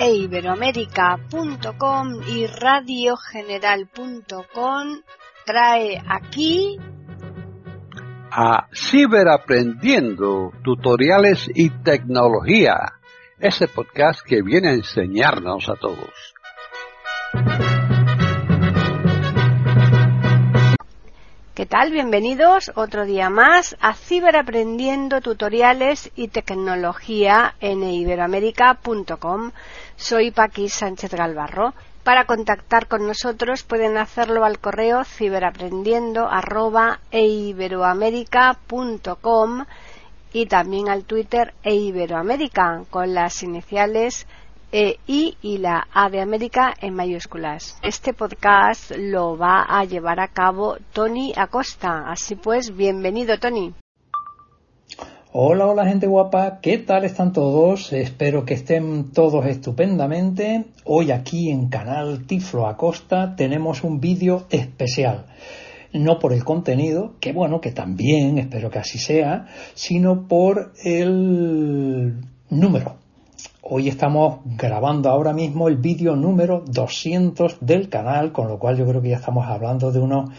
eiberoamerica.com y radiogeneral.com trae aquí a Ciberaprendiendo, tutoriales y tecnología, ese podcast que viene a enseñarnos a todos. ¿Qué tal? Bienvenidos otro día más a Ciberaprendiendo, tutoriales y tecnología en eiberoamerica.com. Soy Paqui Sánchez Galvarro. Para contactar con nosotros pueden hacerlo al correo ciberaprendiendo@eiberoamerica.com y también al Twitter eiberoamerica con las iniciales I y la A de América en mayúsculas. Este podcast lo va a llevar a cabo Tony Acosta. Así pues, bienvenido, Tony. Hola gente guapa, ¿qué tal están todos? Espero que estén todos estupendamente. Hoy aquí en Canal Tiflo Acosta tenemos un vídeo especial. No por el contenido, que bueno, que también, espero que así sea, sino por el número. Hoy estamos grabando ahora mismo el vídeo número 200 del canal, con lo cual yo creo que ya estamos hablando de unos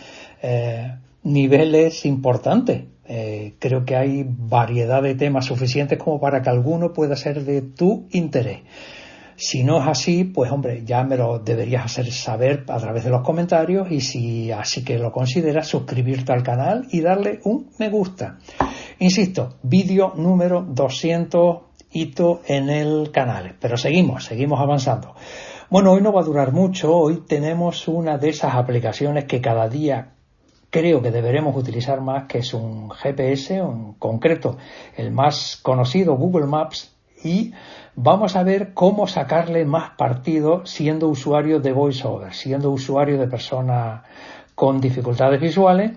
niveles importantes. Creo que hay variedad de temas suficientes como para que alguno pueda ser de tu interés. Si no es así, pues hombre, ya me lo deberías hacer saber a través de los comentarios y si así que lo consideras, suscribirte al canal y darle un me gusta. Insisto, vídeo número 200, hito en el canal, pero seguimos avanzando. Bueno, hoy no va a durar mucho. Hoy tenemos una de esas aplicaciones que cada día creo que deberemos utilizar más, que es un GPS, en concreto el más conocido, Google Maps, y vamos a ver cómo sacarle más partido siendo usuario de VoiceOver, siendo usuario de personas con dificultades visuales.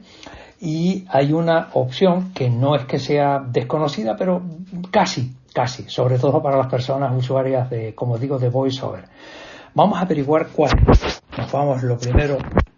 Y hay una opción que no es que sea desconocida, pero casi, sobre todo para las personas usuarias de, como digo, de VoiceOver. Vamos a averiguar cuál. Nos vamos lo primero.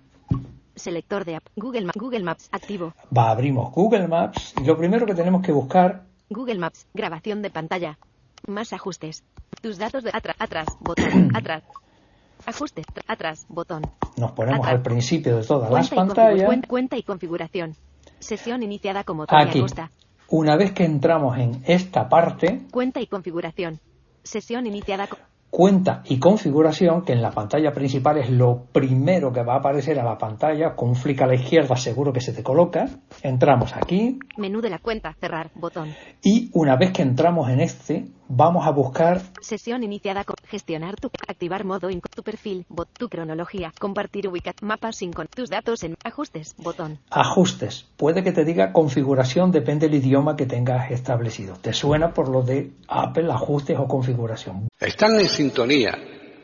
Selector de app. Google Maps activo. Abrimos Google Maps y lo primero que tenemos que buscar. Google Maps. Grabación de pantalla. Más ajustes. Tus datos de atrás. Botón. Atrás. Ajustes. Atrás. Botón. Nos ponemos atrás. Al principio de todas las pantallas. Cuenta y configuración. Sesión iniciada como Tony Aquí. Acosta. Una vez que entramos en esta parte. Cuenta y configuración. Sesión iniciada. Cuenta y configuración, que en la pantalla principal es lo primero que va a aparecer a la pantalla, con un flick a la izquierda seguro que se te coloca. Entramos aquí. Menú de la cuenta, cerrar, botón. Y una vez que entramos en este, vamos a buscar... Sesión iniciada con gestionar activar modo tu perfil, tu cronología, compartir mapas sin tus datos en ajustes, botón. Ajustes. Puede que te diga configuración, depende del idioma que tengas establecido. ¿Te suena por lo de Apple, ajustes o configuración? Están en sintonía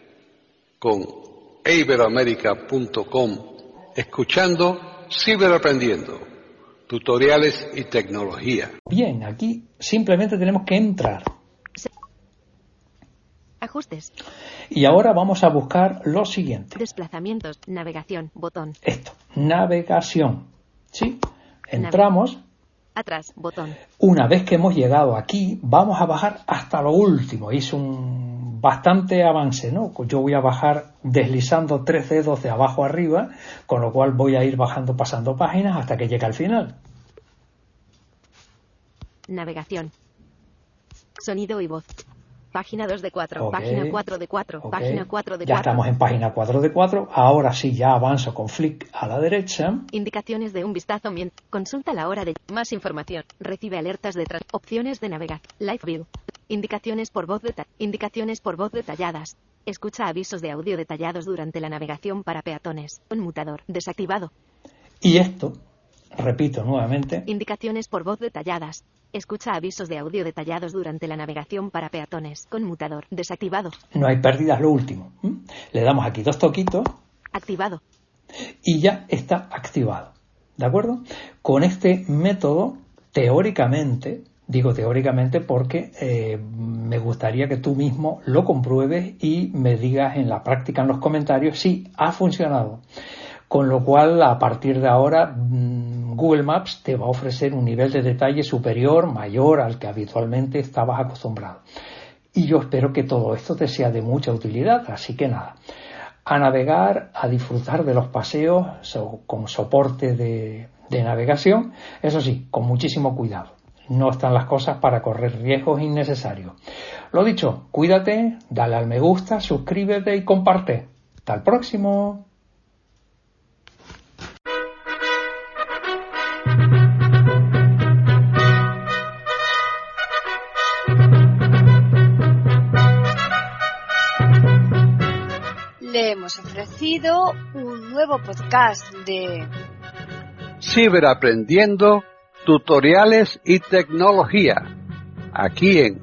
con eiberoamerica.com, escuchando Ciberaprendiendo, tutoriales y tecnología. Bien, aquí simplemente tenemos que entrar. Ajustes. Y ahora vamos a buscar lo siguiente. Desplazamientos, navegación, botón. Esto, navegación. ¿Sí? Entramos. Atrás, botón. Una vez que hemos llegado aquí, vamos a bajar hasta lo último. Es un bastante avance, ¿no? Yo voy a bajar deslizando 3 dedos de abajo arriba, con lo cual voy a ir bajando, pasando páginas hasta que llegue al final. Navegación. Sonido y voz. Página 2 de 4, okay. Página 4 de 4, okay. Página 4 de 4. Ya estamos en página 4 de 4. Ahora sí, ya avanzo con flick a la derecha. Indicaciones de un vistazo. Consulta la hora de más información. Recibe alertas de opciones de navegación. Live View. Indicaciones por voz detalladas. Escucha avisos de audio detallados durante la navegación para peatones. Conmutador. Desactivado. Y esto, repito nuevamente. Indicaciones por voz detalladas. Escucha avisos de audio detallados durante la navegación para peatones. Conmutador. Desactivado. No hay pérdidas, lo último. Le damos aquí 2 toquitos. Activado. Y ya está activado. ¿De acuerdo? Con este método, teóricamente, digo teóricamente porque me gustaría que tú mismo lo compruebes y me digas en la práctica, en los comentarios, si ha funcionado. Con lo cual, a partir de ahora, Google Maps te va a ofrecer un nivel de detalle superior, mayor al que habitualmente estabas acostumbrado. y yo espero que todo esto te sea de mucha utilidad. Así que nada, a navegar, a disfrutar de los paseos con soporte de navegación, eso sí, con muchísimo cuidado. No están las cosas para correr riesgos innecesarios. Lo dicho, cuídate, dale al me gusta, suscríbete y comparte. Hasta el próximo. Le hemos ofrecido un nuevo podcast de Ciberaprendiendo, tutoriales y tecnología, aquí en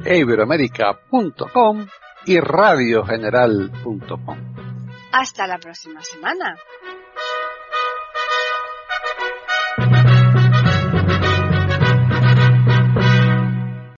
iberoamerica.com y radiogeneral.com. Hasta la próxima semana.